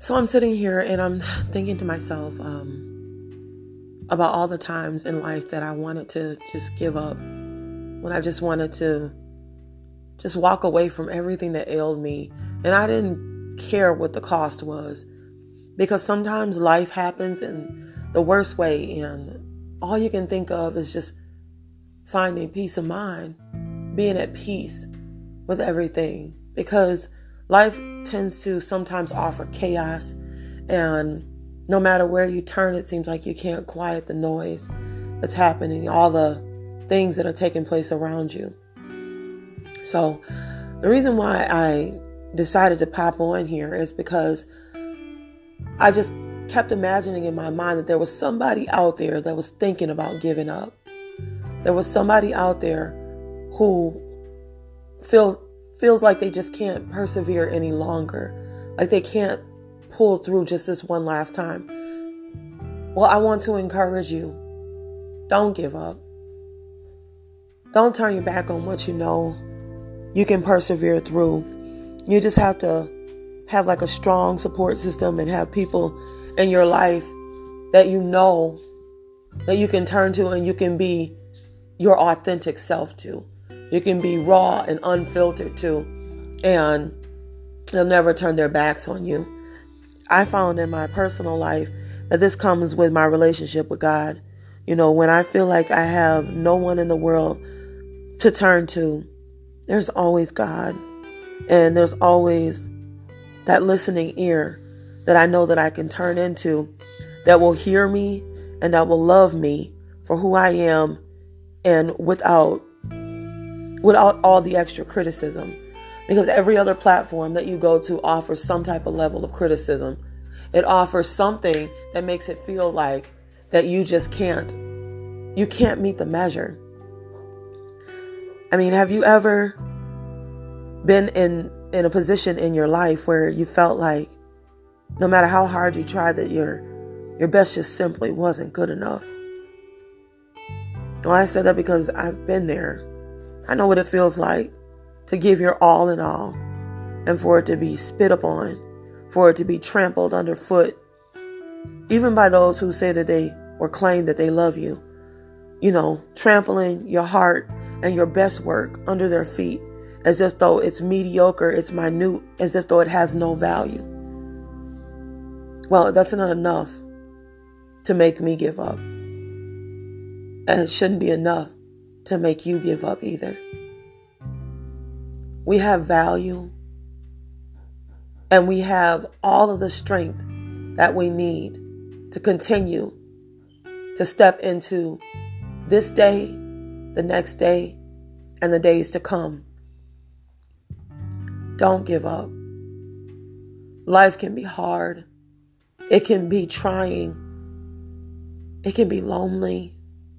So I'm sitting here and I'm thinking to myself about all the times in life that I wanted to just give up, when I just wanted to just walk away from everything that ailed me. And I didn't care what the cost was, because sometimes life happens in the worst way, and all you can think of is just finding peace of mind, being at peace with everything, because life tends to sometimes offer chaos, and no matter where you turn, it seems like you can't quiet the noise that's happening, all the things that are taking place around you. So the reason why I decided to pop on here is because I just kept imagining in my mind that there was somebody out there that was thinking about giving up. There was somebody out there who feels like they just can't persevere any longer, like they can't pull through just this one last time. Well, I want to encourage you. Don't give up. Don't turn your back on what you know you can persevere through. You just have to have like a strong support system and have people in your life that you know that you can turn to and you can be your authentic self to. You can be raw and unfiltered to, and they'll never turn their backs on you. I found in my personal life that this comes with my relationship with God. You know, when I feel like I have no one in the world to turn to, there's always God. And there's always that listening ear that I know that I can turn into, that will hear me and that will love me for who I am, and without all the extra criticism. Because every other platform that you go to offers some type of level of criticism. It offers something that makes it feel like that you can't meet the measure. I mean, have you ever been in a position in your life where you felt like no matter how hard you tried, that your best just simply wasn't good enough? Well, I said that because I've been there. I know what it feels like to give your all in all, and for it to be spit upon, for it to be trampled underfoot, even by those who say that they or claim that they love you, you know, trampling your heart and your best work under their feet, as if though it's mediocre, it's minute, as if though it has no value. Well, that's not enough to make me give up. And it shouldn't be enough to make you give up either. We have value, and we have all of the strength that we need to continue to step into this day, the next day, and the days to come. Don't give up. Life can be hard. It can be trying. It can be lonely.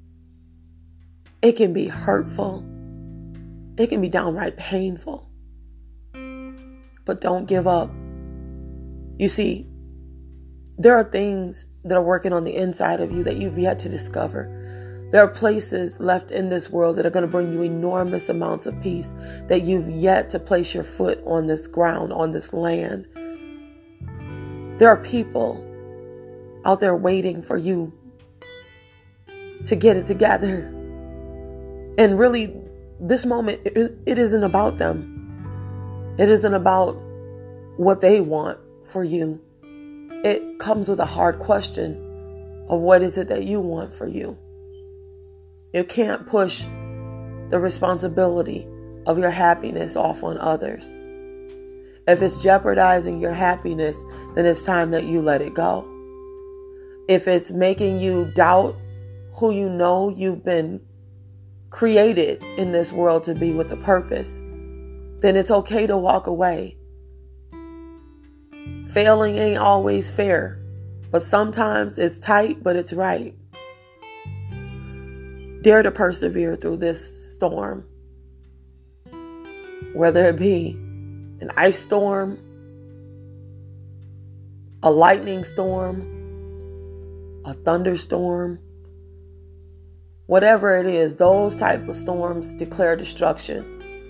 It can be hurtful. It can be downright painful. But don't give up. You see, there are things that are working on the inside of you that you've yet to discover. There are places left in this world that are going to bring you enormous amounts of peace that you've yet to place your foot on this ground, on this land. There are people out there waiting for you to get it together. And really, this moment, it isn't about them. It isn't about what they want for you. It comes with a hard question of what is it that you want for you. You can't push the responsibility of your happiness off on others. If it's jeopardizing your happiness, then it's time that you let it go. If it's making you doubt who you know you've been created in this world to be with a purpose, then it's okay to walk away. Failing ain't always fair, but sometimes it's tight, but it's right. Dare to persevere through this storm, whether it be an ice storm, a lightning storm, a thunderstorm. Whatever it is, those type of storms declare destruction.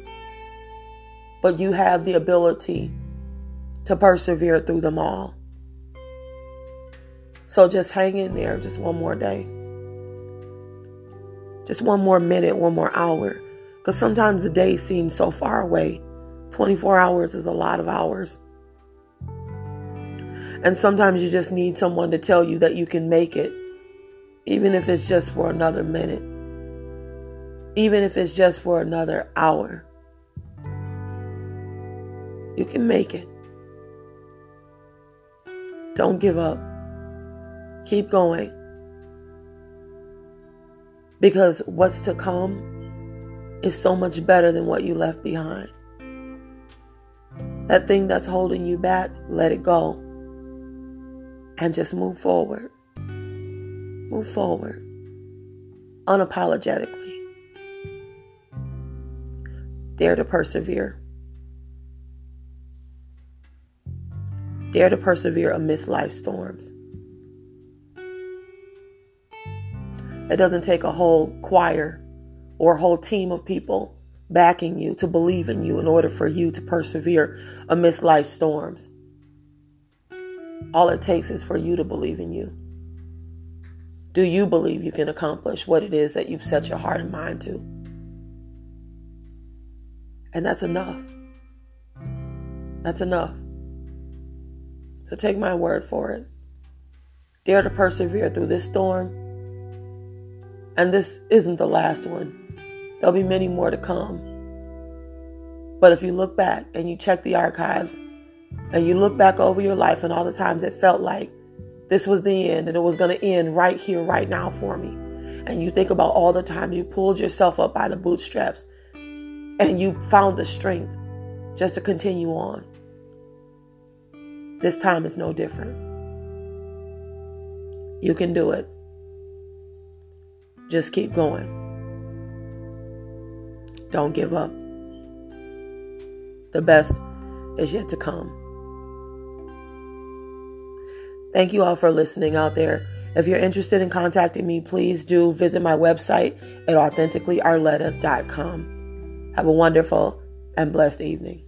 But you have the ability to persevere through them all. So just hang in there just one more day. Just one more minute, one more hour. Because sometimes the day seems so far away. 24 hours is a lot of hours. And sometimes you just need someone to tell you that you can make it. Even if it's just for another minute. Even if it's just for another hour. You can make it. Don't give up. Keep going. Because what's to come is so much better than what you left behind. That thing that's holding you back, let it go. And just move forward. Move forward. Unapologetically. Dare to persevere. Dare to persevere amidst life's storms. It doesn't take a whole choir or a whole team of people backing you to believe in you in order for you to persevere amidst life's storms. All it takes is for you to believe in you. Do you believe you can accomplish what it is that you've set your heart and mind to? And that's enough. That's enough. So take my word for it. Dare to persevere through this storm. And this isn't the last one. There'll be many more to come. But if you look back and you check the archives and you look back over your life and all the times it felt like this was the end and it was going to end right here, right now for me. And you think about all the times you pulled yourself up by the bootstraps and you found the strength just to continue on. This time is no different. You can do it. Just keep going. Don't give up. The best is yet to come. Thank you all for listening out there. If you're interested in contacting me, please do visit my website at authenticallyarletta.com. Have a wonderful and blessed evening.